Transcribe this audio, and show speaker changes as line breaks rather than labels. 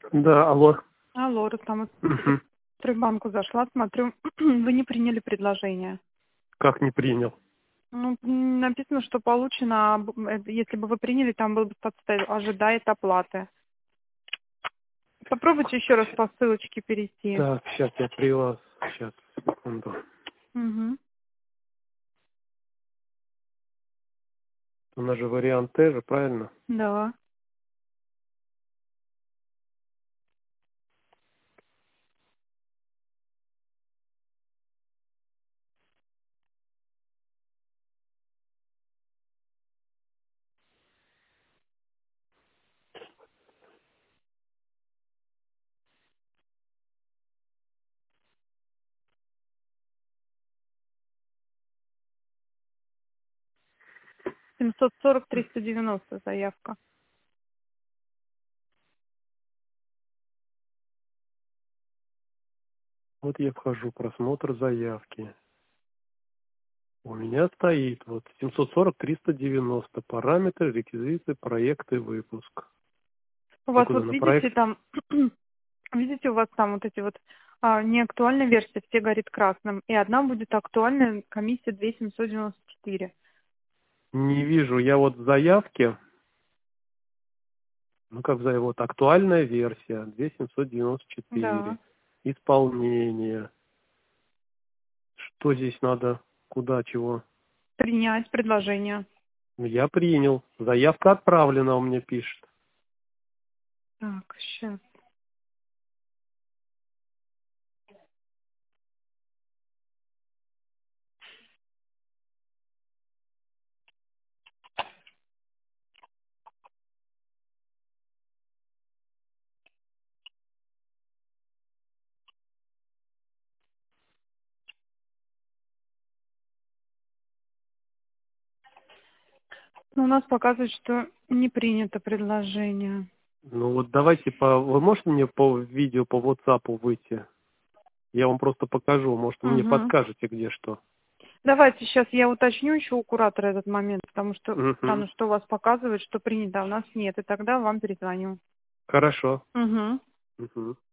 Да, алло.
Алло, Рустам,
Мгм.
в Стройбанку зашла, смотрю, вы не приняли предложение.
Как не принял?
Ну, написано, что получено, если бы вы приняли, там был бы подставь, ожидает оплаты. Попробуйте еще раз по ссылочке перейти.
Так, сейчас я при вас. Сейчас, секунду.
Угу.
У нас же вариант Т же, правильно?
Да. Семьсот сорок 390 заявка.
Вот я вхожу, просмотр заявки. У меня стоит вот 740-390. Параметры, реквизиты, проекты, выпуск.
У
Я
вас
куда,
вот
на
видите
проект?
там, видите у вас там вот эти вот неактуальная версия, все горит красным, и одна будет актуальная, комиссия 2794.
Не вижу. Я вот в заявке, ну как за вот актуальная версия,
Да.
2794. Исполнение. Что здесь надо? Куда, чего?
Принять предложение.
Я принял. Заявка отправлена, у меня пишет.
Так, сейчас. Ну, у нас показывает, что не принято предложение.
Ну вот давайте вы можете мне по видео, по WhatsApp выйти? Я вам просто покажу, может, вы мне
Угу.
подскажете, где что.
Давайте сейчас я уточню еще у куратора этот момент, потому что
Угу.
странно, что у вас показывает, что принято, а у нас нет, и тогда вам перезвоню.
Хорошо.
Угу.
Угу.